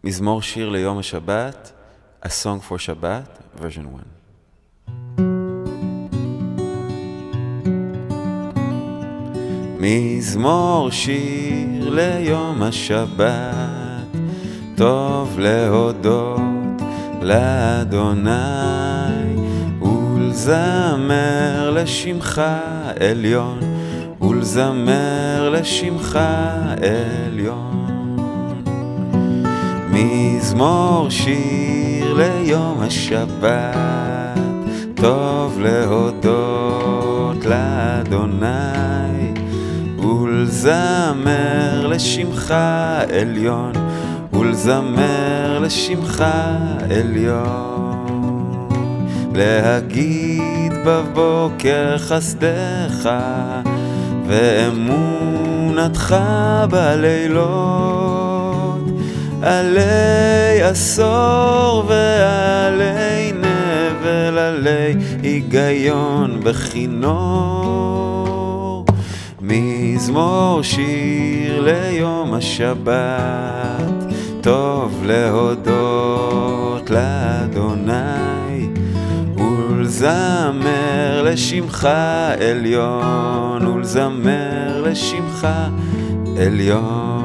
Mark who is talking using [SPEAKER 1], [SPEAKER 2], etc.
[SPEAKER 1] מזמור שיר ליום השבת, A Song for Shabbat, version 1. מזמור שיר ליום השבת, טוב להודות לאדוני, ולזמר לשמך עליון, ולזמר לשמך עליון. מזמור שיר ליום השבת, טוב להודות לאדוני, ולזמר לשמך עליון, ולזמר לשמך עליון. להגיד בבוקר חסדך, ואמונתך בלילות, עלי עשור ועלי נבל, עלי היגיון בכינור. מזמור שיר ליום השבת, טוב להודות לאדוני, ולזמר לשמך עליון, ולזמר לשמך עליון.